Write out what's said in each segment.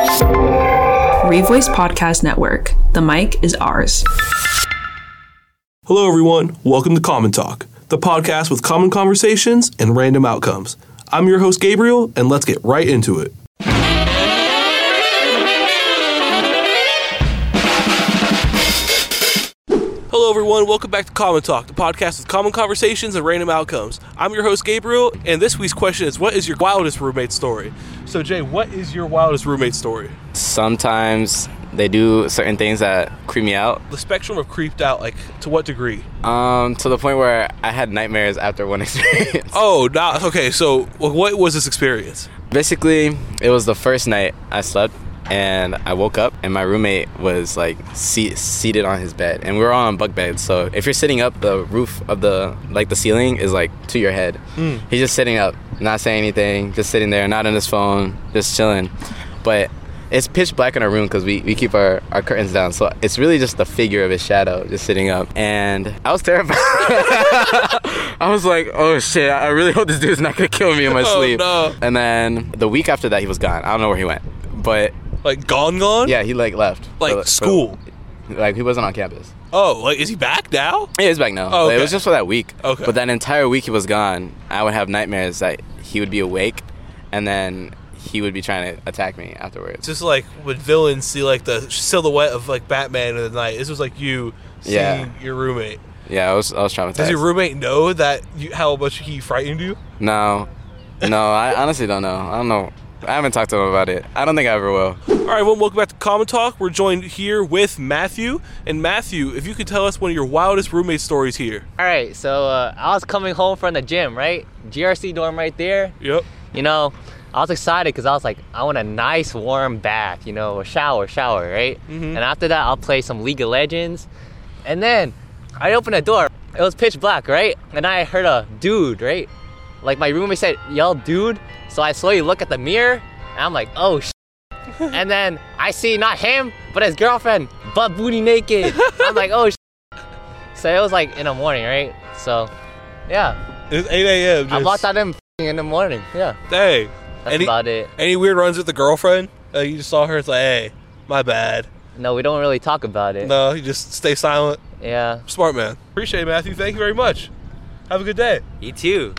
Revoice Podcast Network. The mic is ours. Hello, everyone. Welcome to Common Talk, the podcast with common conversations and random outcomes. I'm your host, Gabriel, and let's get right into it. Hello, everyone. Welcome back to Common Talk, the podcast with common conversations and random outcomes. I'm your host, Gabriel, and this week's question is, what is your wildest roommate story? So, Jay, what is your wildest roommate story? Sometimes they do certain things that creep me out. The spectrum of creeped out, like, to what degree? To the point where I had nightmares after one experience. Oh, okay. So, what was this experience? Basically, it was the first night I slept. And I woke up, and my roommate was, like, seated on his bed. And we were all on bunk beds, so if you're sitting up, the roof of the ceiling is, like, to your head. He's just sitting up, not saying anything, just sitting there, not on his phone, just chilling. But it's pitch black in our room because we keep our curtains down, so it's really just the figure of his shadow just sitting up. And I was terrified. I was like, oh, shit, I really hope this dude's not going to kill me in my sleep. No. And then the week after that, he was gone. I don't know where he went, but... Like, gone? Yeah, he, like, left. Like, school? Like, he wasn't on campus. Oh, like, is he back now? Yeah, he's back now. Oh, okay. It was just for that week. Okay. But that entire week he was gone, I would have nightmares that he would be awake, and then he would be trying to attack me afterwards. Just like when villains see, like, the silhouette of, like, Batman in the night. This was, like, you seeing your roommate. Yeah, I was traumatized. Does your roommate know that how much he frightened you? No, I honestly don't know. I don't know. I haven't talked to him about it. I don't think I ever will. All right, well, welcome back to Common Talk. We're joined here with Matthew. And Matthew, if you could tell us one of your wildest roommate stories here. All right, so I was coming home from the gym, right? GRC dorm right there. Yep. You know, I was excited because I was like, I want a nice warm bath, you know, a shower, right? Mm-hmm. And after that, I'll play some League of Legends. And then I opened the door. It was pitch black, right? And I heard a dude, right? Like, my roommate said, yell, dude. So I slowly look at the mirror, and I'm like, oh, and then I see not him, but his girlfriend, butt booty naked. I'm like, oh, So it was like in the morning, right? So, yeah. It's 8 a.m. I walked out in the morning, yeah. Hey. That's about it. Any weird runs with the girlfriend? You just saw her, it's like, hey, my bad. No, we don't really talk about it. No, you just stay silent. Yeah. Smart man. Appreciate it, Matthew. Thank you very much. Have a good day. You too.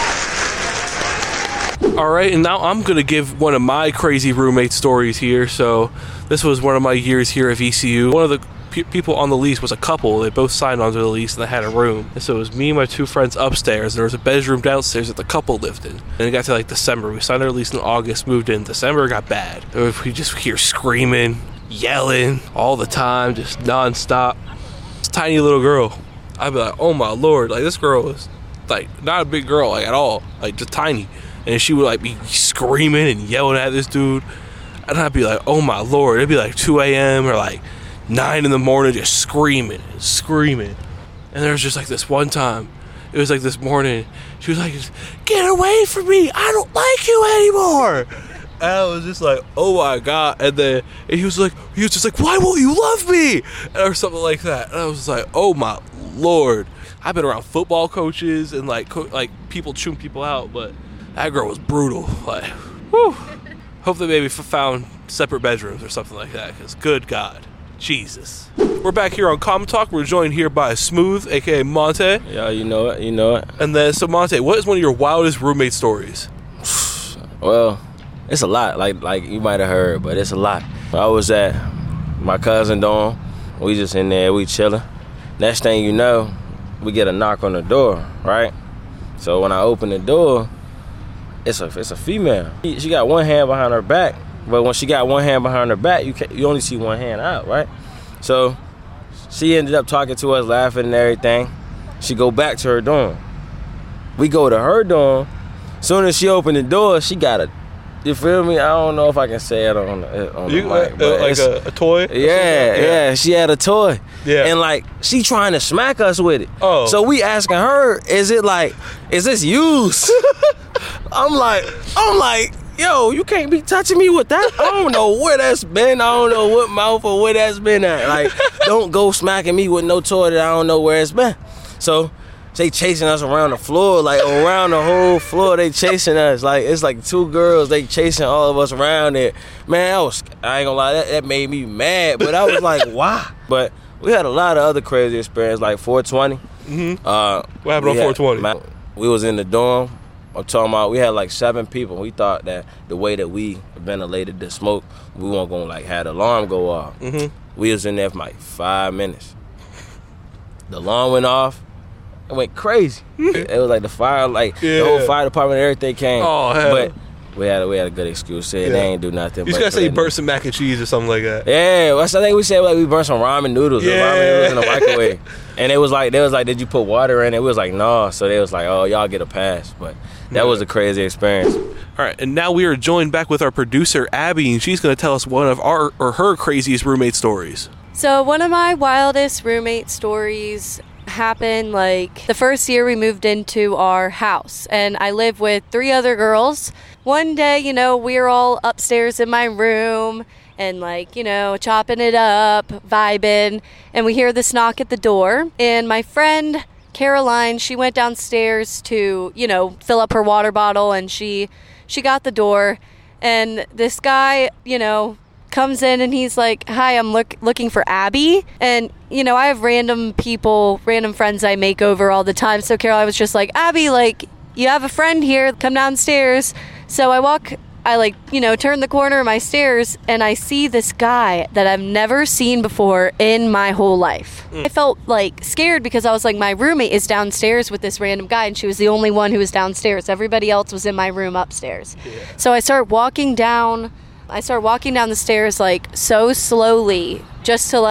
All right, and now I'm going to give one of my crazy roommate stories here. So this was one of my years here at VCU. One of the people on the lease was a couple. They both signed onto the lease, and they had a room. And so it was me and my two friends upstairs, and there was a bedroom downstairs that the couple lived in. And it got to, like, December. We signed our lease in August, moved in. December got bad. We just hear screaming, yelling all the time, just nonstop. This tiny little girl. I'd be like, oh, my Lord. Like, this girl was, like, not a big girl, like, at all. Like, just tiny. And she would, like, be screaming and yelling at this dude. And I'd be like, oh, my Lord. It'd be, like, 2 a.m. or, like, 9 in the morning just screaming and screaming. And there was just, like, this one time. It was, like, this morning. She was like, get away from me. I don't like you anymore. And I was just like, oh, my God. And then he was just like, why won't you love me? Or something like that. And I was like, oh, my Lord. I've been around football coaches and, like people chewing people out, but... that girl was brutal. Like, whew. Hope they maybe found separate bedrooms or something like that, because good God. Jesus. We're back here on Common Talk. We're joined here by Smooth, a.k.a. Monte. Yeah, you know it. And then, so Monte, what is one of your wildest roommate stories? Well, it's a lot, like you might have heard, but it's a lot. I was at my cousin dorm. We just in there, we chilling. Next thing you know, we get a knock on the door, right? So when I open the door, it's a female. She got one hand behind her back, but when she got one hand behind her back, you only see one hand out, right? So she ended up talking to us, laughing and everything. She go back to her dorm. We go to her dorm. Soon as she opened the door, she got a, you feel me? I don't know if I can say it on the mic, but like a toy? Yeah, she had a toy. Yeah. And, like, she trying to smack us with it. Oh. So we asking her, is this used? I'm like, yo, you can't be touching me with that. I don't know where that's been. I don't know what mouth or where that's been at. Like, don't go smacking me with no toy that I don't know where it's been. So They chasing us around the floor, like around the whole floor. They chasing us, like it's like 2 girls. They chasing all of us around it. Man, I ain't gonna lie, that made me mad. But I was like, why? But we had a lot of other crazy experiences, like 420. What happened on 420? We was in the dorm. I'm talking about, we had like 7 people. We thought that the way that we ventilated the smoke, we weren't gonna like have the alarm go off. We was in there for like 5 minutes. The alarm went off. It went crazy. It was like the fire, the whole fire department and everything came. Oh, hell. But we had a good excuse. They ain't do nothing. You just gotta say you burnt some mac and cheese or something like that. Yeah, I think we said like we burnt some ramen noodles. Yeah. Ramen noodles in the microwave. And they was like, did you put water in it? We was like, no. So they was like, oh, y'all get a pass. But that was a crazy experience. All right, and now we are joined back with our producer, Abby, and she's going to tell us one of her craziest roommate stories. So one of my wildest roommate stories happened like the first year we moved into our house, and I lived with 3 other girls. One day, we were all upstairs in my room and chopping it up, vibing, and we hear this knock at the door, and my friend Caroline, she went downstairs to, fill up her water bottle, and she got the door, and this guy, comes in and he's like, hi, I'm looking for Abby. And, I have random friends I make over all the time. So Caroline was just like, Abby, you have a friend here, come downstairs. So I turn the corner of my stairs and I see this guy that I've never seen before in my whole life. I felt scared because I was like, my roommate is downstairs with this random guy, and she was the only one who was downstairs. Everybody else was in my room upstairs. So I start walking down the stairs so slowly, just to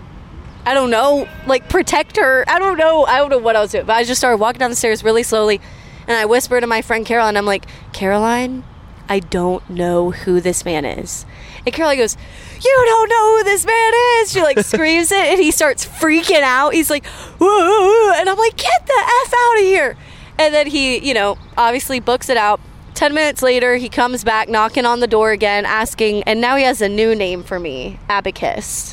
I don't know, protect her. I don't know what I was doing, but I just started walking down the stairs really slowly, and I whispered to my friend Caroline, I'm like, Caroline, I don't know who this man is. And Caroline goes, you don't know who this man is? She screams it, and he starts freaking out. He's like, whoa, and I'm like, get the F out of here. And then he, obviously books it out. 10 minutes later, he comes back knocking on the door again, asking, and now he has a new name for me, Abacus.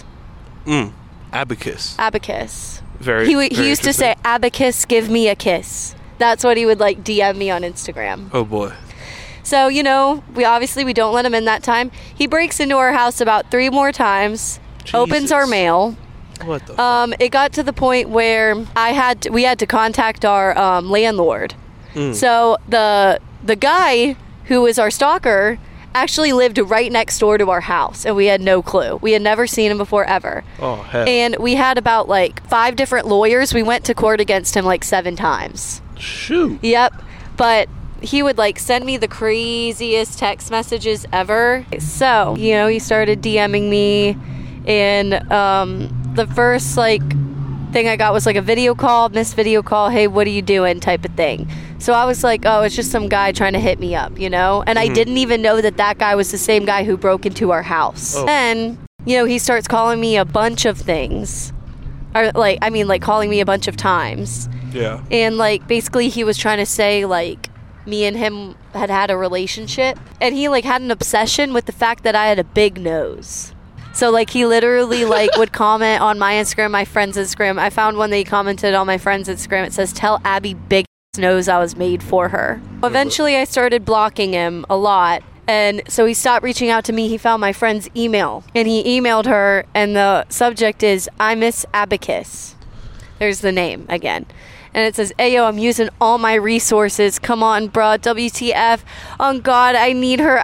Abacus. He used to say, Abacus, give me a kiss. That's what he would DM me on Instagram. Oh boy. So, we don't let him in that time. He breaks into our house about 3 more times, opens our mail. What the fuck? It got to the point where we had to contact our landlord. So the guy who was our stalker actually lived right next door to our house, and we had no clue. We had never seen him before, ever. Oh, hell. And we had about 5 different lawyers. We went to court against him 7 times. Shoot. Yep. But he would send me the craziest text messages ever. So, he started DMing me, and the first thing I got was a video call, missed video call, hey, what are you doing type of thing. So I was like, oh, it's just some guy trying to hit me up, and I didn't even know that guy was the same guy who broke into our house. Then he starts calling me a bunch of things, or calling me a bunch of times. Yeah. And basically he was trying to say me and him had a relationship, and he had an obsession with the fact that I had a big nose. So he literally would comment on my Instagram, my friend's Instagram. I found one that he commented on my friend's Instagram. It says, tell Abby big knows I was made for her. Eventually I started blocking him a lot, and so he stopped reaching out to me. He found my friend's email, and he emailed her, and the subject is, I miss Abacus. There's the name again. And it says, Ayo, I'm using all my resources. Come on, bruh. WTF. On God, I need her.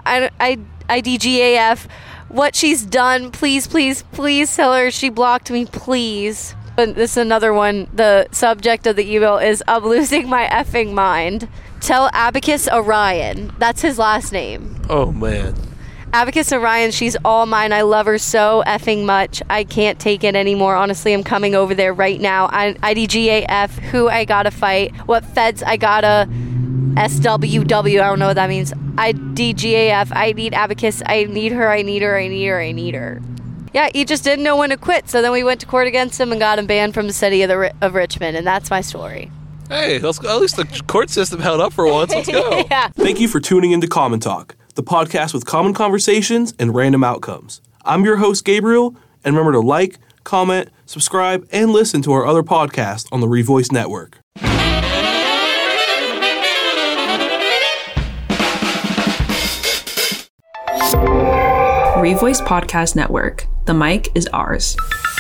IDGAF. What she's done. Please, please, please tell her she blocked me, please. And this is another one. The subject of the email is, I'm losing my effing mind. Tell Abacus Orion. That's his last name. Oh, man. Abacus Orion, she's all mine. I love her so effing much. I can't take it anymore. Honestly, I'm coming over there right now. IDGAF, who I gotta fight. What feds I gotta SWW. I don't know what that means. IDGAF, I need Abacus. I need her, I need her, I need her, I need her. Yeah, he just didn't know when to quit. So then we went to court against him and got him banned from the city of Richmond. And that's my story. Hey, at least the court system held up for once. Let's go. Yeah. Thank you for tuning into Common Talk, the podcast with common conversations and random outcomes. I'm your host, Gabriel, and remember to like, comment, subscribe, and listen to our other podcasts on the Revoice Network. Revoice Podcast Network. The mic is ours.